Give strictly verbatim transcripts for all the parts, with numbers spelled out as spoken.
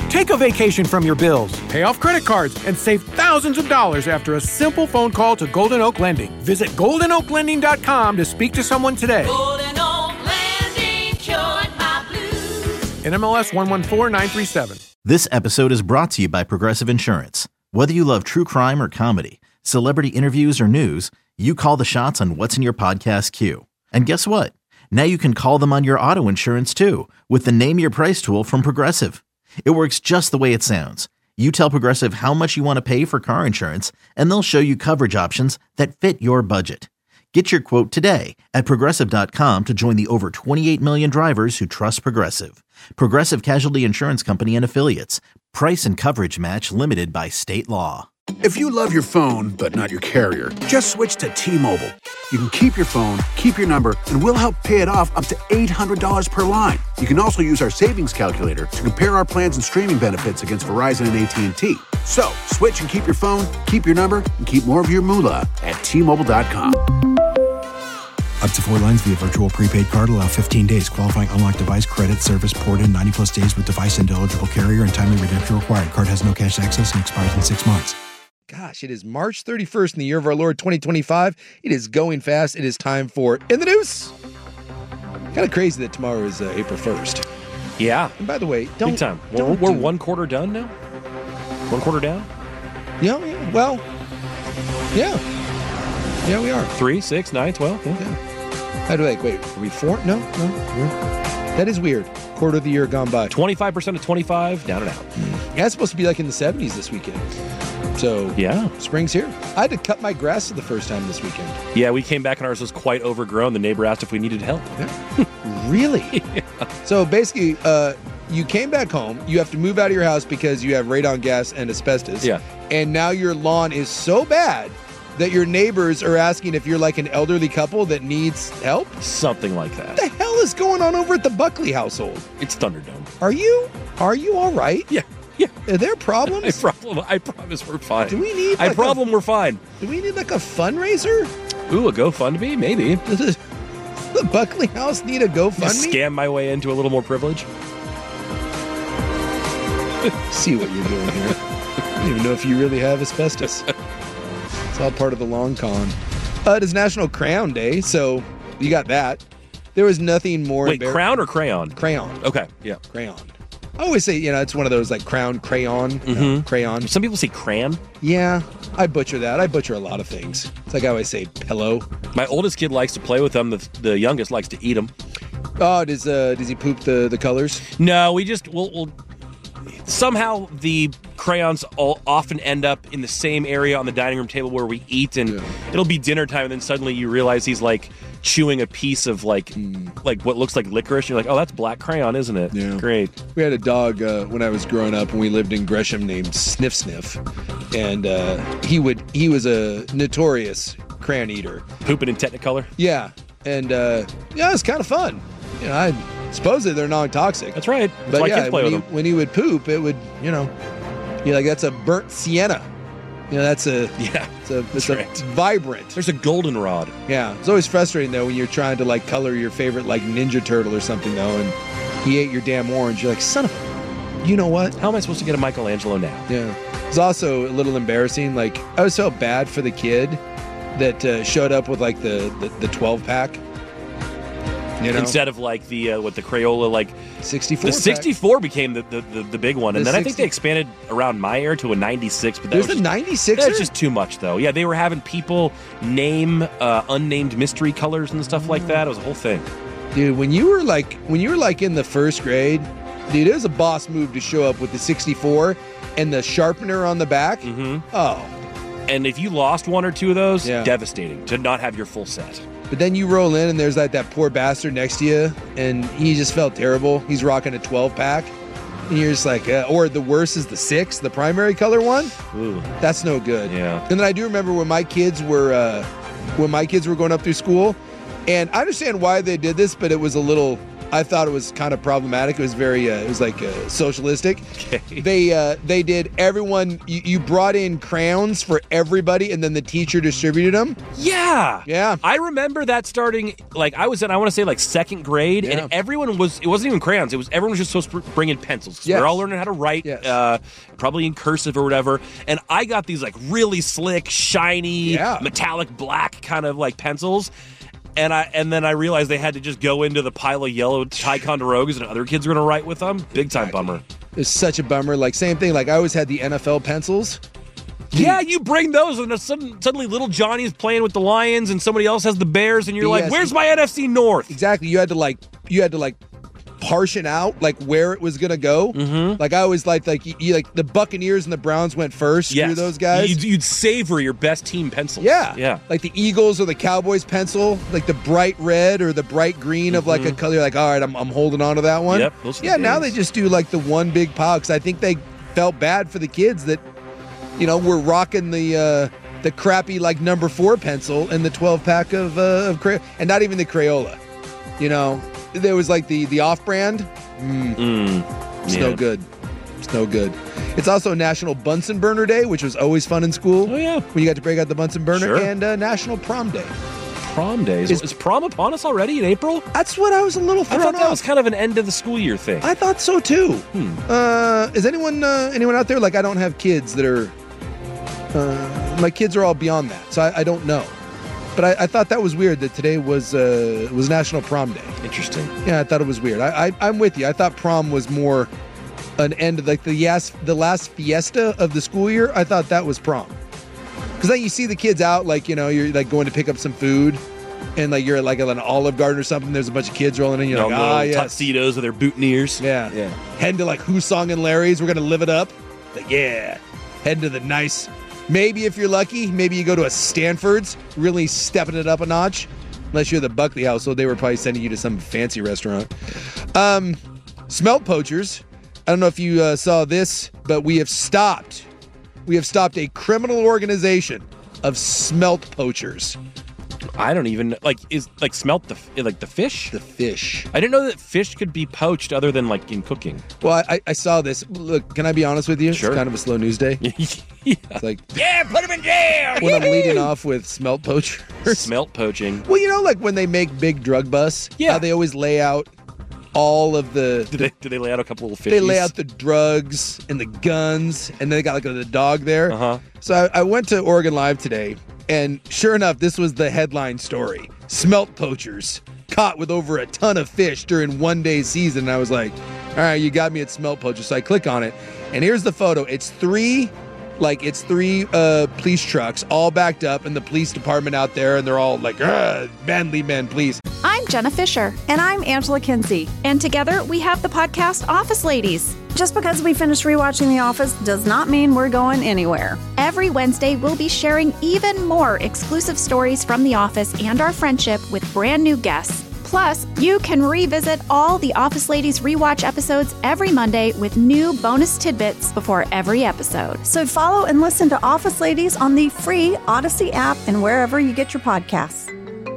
Take a vacation from your bills, pay off credit cards, and save thousands of dollars after a simple phone call to Golden Oak Lending. Visit golden oak lending dot com to speak to someone today. Golden Oak Lending cured my blues. N M L S one one four nine three seven. This episode is brought to you by Progressive Insurance. Whether you love true crime or comedy, celebrity interviews or news, you call the shots on what's in your podcast queue. And guess what? Now you can call them on your auto insurance too with the Name Your Price tool from Progressive. It works just the way it sounds. You tell Progressive how much you want to pay for car insurance, and they'll show you coverage options that fit your budget. Get your quote today at Progressive dot com to join the over twenty-eight million drivers who trust Progressive. Progressive Casualty Insurance Company and Affiliates. Price and coverage match limited by state law. If you love your phone, but not your carrier, just switch to T-Mobile. You can keep your phone, keep your number, and we'll help pay it off up to eight hundred dollars per line. You can also use our savings calculator to compare our plans and streaming benefits against Verizon and A T and T. So, switch and keep your phone, keep your number, and keep more of your moolah at T Mobile dot com. Up to four lines via virtual prepaid card. Allow fifteen days. Qualifying unlocked device credit service port in ninety plus days with device and eligible carrier and timely redemption required. Card has no cash access and expires in six months. Gosh, it is March thirty-first in the year of our Lord twenty twenty-five. It is going fast. It is time for In the News. Kind of crazy that tomorrow is uh, April first. Yeah. And by the way, don't... Big time. We're, don't we're do, one quarter done now? One quarter down? Yeah, yeah. Well, yeah. Yeah, we are. Three, six, nine, twelve. Yeah. yeah. How do I... Wait, are we four? No, no. We're, that is weird. Quarter of the year gone by. twenty-five percent of twenty-five, down and out. Yeah, it's supposed to be like in the seventies this weekend. So, yeah, spring's here. I had to cut my grass for the first time this weekend. Yeah, we came back and ours was quite overgrown. The neighbor asked if we needed help. Yeah. Really? Yeah. So basically, uh, you came back home. You have to move out of your house because you have radon gas and asbestos. Yeah. And now your lawn is so bad that your neighbors are asking if you're like an elderly couple that needs help? Something like that. What the hell is going on over at the Buckley household? It's Thunderdome. Are you? Are you all right? Yeah. Yeah. Are there problems? I problem. I promise we're fine. Do we need? I like problem. A, we're fine. Do we need like a fundraiser? Ooh, a GoFundMe, maybe. Does the Buckley house need a GoFundMe? Just scam my way into a little more privilege. See what you're doing here. I don't even know if you really have asbestos. It's all part of the long con. Uh, it is National Crayon Day, so you got that. There was nothing more. Wait, embar- crown or crayon? Crayon. Okay, yeah, crayon. I always say, you know, it's one of those like crown, crayon, mm-hmm. no, crayon. Some people say crayon. Yeah, I butcher that. I butcher a lot of things. It's like I always say pillow. My oldest kid likes to play with them. The, the youngest likes to eat them. Oh, does uh, does he poop the, the colors? No, we just we'll, we'll somehow the crayons all often end up in the same area on the dining room table where we eat, and yeah. It'll be dinner time, and then suddenly you realize he's like chewing a piece of like mm. like what looks like licorice. You're like, oh, that's black crayon, isn't it? Yeah. Great. We had a dog uh, when I was growing up, and we lived in Gresham named Sniff Sniff, and uh, he would he was a notorious crayon eater. Pooping in Technicolor? Yeah, and uh, yeah, it's kind of fun. You know, I supposedly they're non-toxic. That's right. That's but why yeah, kids play when, with he, them. when he would poop, it would, you know, you're like, that's a burnt sienna. You know, that's a yeah, it's a it's right. a vibrant. There's a goldenrod. Yeah, it's always frustrating though when you're trying to like color your favorite like Ninja Turtle or something though, and he ate your damn orange. You're like, son of a, you know what? How am I supposed to get a Michelangelo now? Yeah, it's also a little embarrassing. Like I always felt bad for the kid that uh, showed up with like the the, the twelve pack. You know? Instead of like the uh, what the Crayola like sixty-four. The sixty-four became the, the, the, the big one, and the then sixty I think they expanded around my era to a ninety-six. But that There's was a ninety-six. That's just too much, though. Yeah, they were having people name uh, unnamed mystery colors and stuff like that. It was a whole thing. Dude, when you were like when you were like in the first grade, dude, it was a boss move to show up with the sixty-four and the sharpener on the back. Mm-hmm. Oh, and if you lost one or two of those, yeah. devastating to not have your full set. But then you roll in and there's like that poor bastard next to you, and he just felt terrible. He's rocking a twelve pack, and you're just like, uh, or the worst is the six, the primary color one. Ooh. That's no good. Yeah. And then I do remember when my kids were uh, when my kids were going up through school, and I understand why they did this, but it was a little I thought it was kind of problematic. It was very, uh, it was like uh, socialistic. Okay. They uh, they did everyone. You, you brought in crayons for everybody, and then the teacher distributed them. Yeah. Yeah. I remember that starting, like, I was in, I want to say, like, second grade, Yeah. and everyone was, it wasn't even crayons. It was, everyone was just supposed to bring in pencils. 'Cause Yes. We're all learning how to write, Yes. uh, probably in cursive or whatever. And I got these, like, really slick, shiny, Yeah. metallic black kind of, like, pencils. And I and then I realized they had to just go into the pile of yellow Ticonderogas and other kids were going to write with them. Big time bummer. It's such a bummer. Like, same thing. Like, I always had the N F L pencils. Yeah, you bring those, and then sudden, suddenly little Johnny's playing with the Lions, and somebody else has the Bears, and you're like, Yes. "Where's my N F C North?" Exactly. You had to like, you had to like, portion out like where it was gonna go. Mm-hmm. Like I always liked like you, you like the Buccaneers and the Browns went first. Screw Yes. those guys. You'd, you'd savor your best team pencils. Yeah, yeah. Like the Eagles or the Cowboys pencil, like the bright red or the bright green of like a color. You're like, all right, I'm, I'm holding on to that one. Yep, those are the yeah. Now they days. just do like the one big pile because I think they felt bad for the kids that, you know, were rocking the uh, the crappy like number four pencil and the twelve pack of uh, of Crayola, and not even the Crayola. You know, there was like the the off brand. Mm, Mm, it's yeah. no good. It's no good. It's also National Bunsen Burner Day, which was always fun in school. Oh, yeah. When you got to break out the Bunsen burner, Sure. and uh, National Prom Day. Prom days. Is- Is, prom upon us already in April? That's what I was a little I thrown thought that off. was kind of an end of the school year thing. I thought so too. Hmm. Uh, is anyone uh, anyone out there like I don't have kids that are? Uh, my kids are all beyond that, so I, I don't know. But I, I thought that was weird that today was uh, was National Prom Day. Interesting. Yeah, I thought it was weird. I, I I'm with you. I thought prom was more an end of like the yes the last fiesta of the school year. I thought that was prom. Because then you see the kids out, like, you know, you're like going to pick up some food, and like you're at like at an Olive Garden or something. There's a bunch of kids rolling in. You're You know, like, little ah, yes. tuxedos with their boutonnieres. Yeah. Yeah. Heading to like Hoosong and Larry's. We're gonna live it up. Like, yeah. Heading to the nice. Maybe if you're lucky, maybe you go to a Stanford's, really stepping it up a notch. Unless you're the Buckley household, they were probably sending you to some fancy restaurant. Um, smelt poachers. I don't know if you uh, saw this, but we have stopped. We have stopped a criminal organization of smelt poachers. I don't even like is like smelt the like the fish. The fish. I didn't know that fish could be poached other than like in cooking. Well, I, I saw this. Look, can I be honest with you? Sure. It's kind of a slow news day. yeah. It's like Yeah, put him in jail. when I'm leading off with smelt poachers. Smelt poaching. Well, you know, like when they make big drug busts, Yeah. how they always lay out all of the. Did they, did they lay out a couple little fishies? They lay out the drugs and the guns, and they got like the dog there. Uh-huh. So I, I went to Oregon Live today, and sure enough, this was the headline story: smelt poachers caught with over a ton of fish during one day season. And I was like, all right, you got me at smelt poachers. So I click on it, and here's the photo. It's three. Like, it's three uh, police trucks all backed up in the police department out there, and they're all like, "Ugh, manly men, please." I'm Jenna Fisher. And I'm Angela Kinsey. And together we have the podcast Office Ladies. Just because we finished rewatching The Office does not mean we're going anywhere. Every Wednesday, we'll be sharing even more exclusive stories from The Office and our friendship with brand new guests. Plus, you can revisit all the Office Ladies rewatch episodes every Monday with new bonus tidbits before every episode. So follow and listen to Office Ladies on the free Odyssey app and wherever you get your podcasts.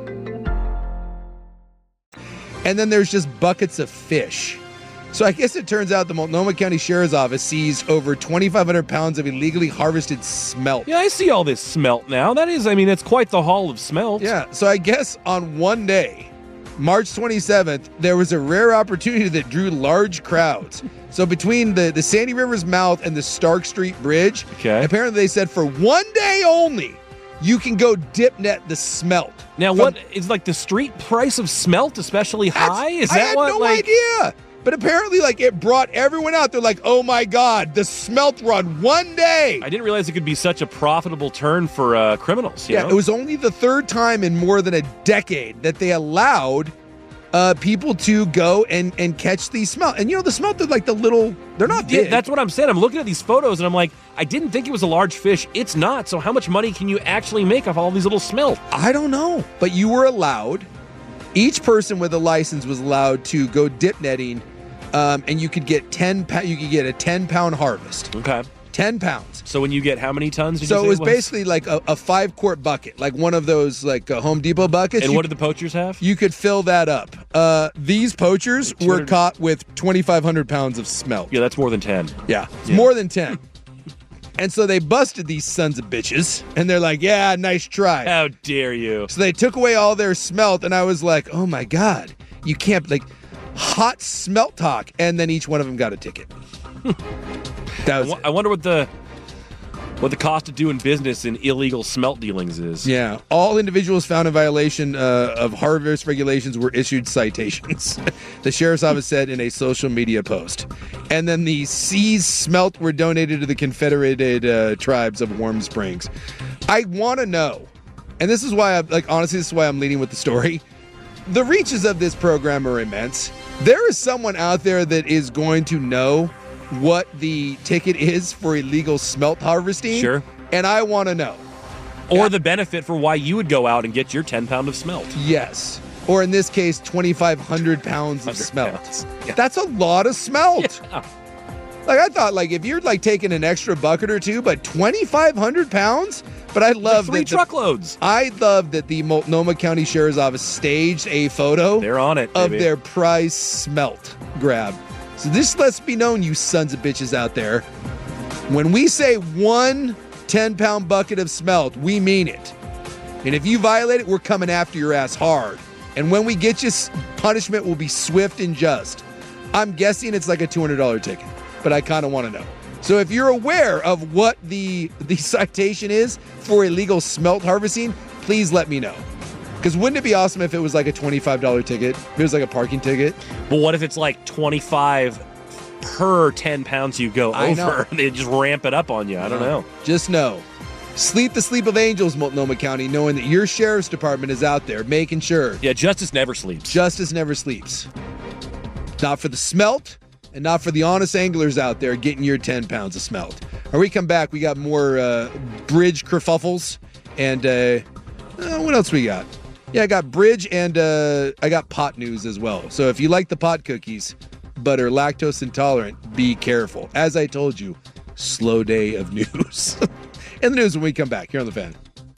And then there's just buckets of fish. So I guess it turns out the Multnomah County Sheriff's Office seized over twenty-five hundred pounds of illegally harvested smelt. Yeah, I see all this smelt now. That is, I mean, it's quite the haul of smelt. Yeah, so I guess on one day, March twenty-seventh, there was a rare opportunity that drew large crowds. So between the, the Sandy River's mouth and the Stark Street Bridge, Okay. apparently they said for one day only, you can go dip net the smelt. Now, From- what is like the street price of smelt especially That's- high? Is I that had what no like? idea. But apparently, like, it brought everyone out. They're like, oh my God, the smelt run one day. I didn't realize it could be such a profitable turn for uh, criminals. You Yeah, know? it was only the third time in more than a decade that they allowed uh, people to go and, and catch these smelt. And, you know, the smelt, they're like the little, they're not Yeah, big. that's what I'm saying. I'm looking at these photos and I'm like, I didn't think it was a large fish. It's not. So how much money can you actually make off all these little smelt? I don't know. But you were allowed, each person with a license was allowed to go dip netting, um, and you could get ten. Pa- you could get a ten pound harvest. Okay. ten pounds. So when you get how many tons? Did So you say it was, was basically like a, a five-quart bucket, like one of those like uh, Home Depot buckets. And You- what did the poachers have? You could fill that up. Uh, these poachers two were hundred caught with twenty-five hundred pounds of smelt. Yeah, that's more than ten. Yeah, it's Yeah. more than ten. And so they busted these sons of bitches, and they're like, yeah, nice try. How dare you? So they took away all their smelt, and I was like, oh my God, you can't, like, hot smelt talk. And then each one of them got a ticket. That I, was wo- it. I wonder what the what the cost of doing business in illegal smelt dealings is. Yeah, all individuals found in violation uh, of harvest regulations were issued citations. The sheriff's office said in a social media post. And then the seized smelt were donated to the Confederated uh, Tribes of Warm Springs. I want to know, and this is why, I, like, honestly, this is why I'm leading with the story. The reaches of this program are immense. There is someone out there that is going to know what the ticket is for illegal smelt harvesting. Sure. And I want to know. Or the benefit for why you would go out and get your ten pound of smelt. Yes. Or in this case, twenty-five hundred pounds of smelt. pounds. Yeah. That's a lot of smelt. Yeah. Like, I thought, like, if you're, like, taking an extra bucket or two, but twenty-five hundred pounds? But I love Three that the- truckloads. I love that the Multnomah County Sheriff's Office staged a photo They're on it, of baby. their prize smelt grab. So this lets be known, you sons of bitches out there, when we say one ten-pound bucket of smelt, we mean it. And if you violate it, we're coming after your ass hard. And when we get you, s- punishment will be swift and just. I'm guessing it's like a two hundred dollars ticket, but I kind of want to know. So if you're aware of what the, the citation is for illegal smelt harvesting, please let me know. Because wouldn't it be awesome if it was like a twenty-five dollars ticket? If it was like a parking ticket? But what if it's like twenty-five per ten pounds you go I know. over? They just ramp it up on you. I don't know. Just know. Sleep the sleep of angels, Multnomah County, knowing that your sheriff's department is out there making sure Yeah, justice never sleeps. justice never sleeps. Not for the smelt, and not for the honest anglers out there getting your ten pounds of smelt. When we come back, we got more uh, bridge kerfuffles, and uh, uh, what else we got? Yeah, I got bridge, and uh, I got pot news as well. So if you like the pot cookies, but are lactose intolerant, be careful. As I told you, slow day of news. In the news when we come back here on The Fan.